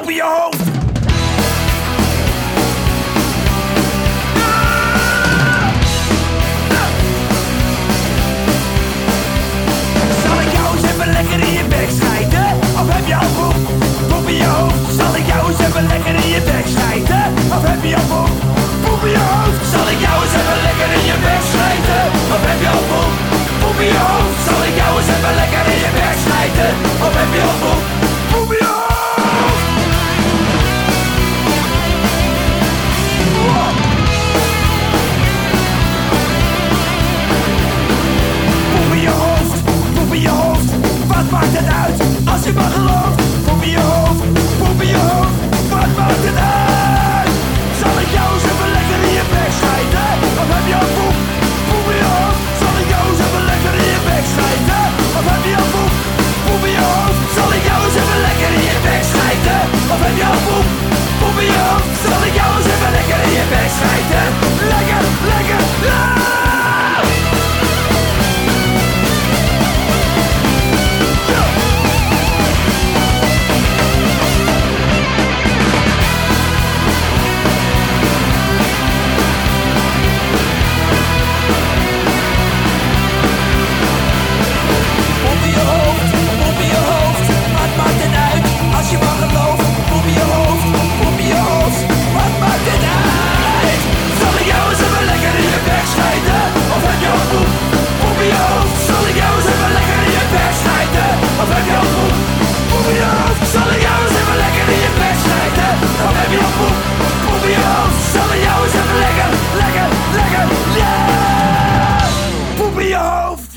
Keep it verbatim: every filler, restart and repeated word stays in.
poep in je hoofd. Zal ik jou eens even lekker in je bek schijten? Of heb je al poep? Poep in je hoofd. Zal ik jou eens even lekker in je bek schijten? Of heb je al poep? Poep in je hoofd. Zal ik jou eens even lekker in je bek schijten? Of heb je al poep? Poep in je hoofd. Zal ik jou eens even lekker in je bek schijten? Of heb je al poep? Poep in je hoofd. Poep in je hoofd. Poep in je hoofd. Wat maakt het uit als je maar gelooft? Poep in je hoofd. Poep in je hoofd. Wat maakt het uit? Zal ik jou eens even lekker in je bek schijten? Of heb je al poep? Poep in je hoofd. Zal ik jou eens even lekker in je bek schijten? Of heb je al poep? Poep in je hoofd. Zal ik jou eens even lekker in je bek schijten? Of heb je al poep? Poep in je hoofd. Zal ik jou eens even lekker in je bek schijten? Lekker, lekker, ah! Als je maar gelooft, poep in je hoofd, poep in je hoofd. Wat maakt dit uit? Zal ik jou eens even lekker in je bek schijten? Of heb je al poep? Poep in je hoofd. Zal ik jou eens even lekker in je bek schijten? Of heb je al poep? Poep in je hoofd. Zal ik jou eens even lekker in je bek schijten? Of heb je al poep? Poep in je hoofd. Zal ik jou eens even lekker, lekker, lekker, yeah! Poep in je hoofd.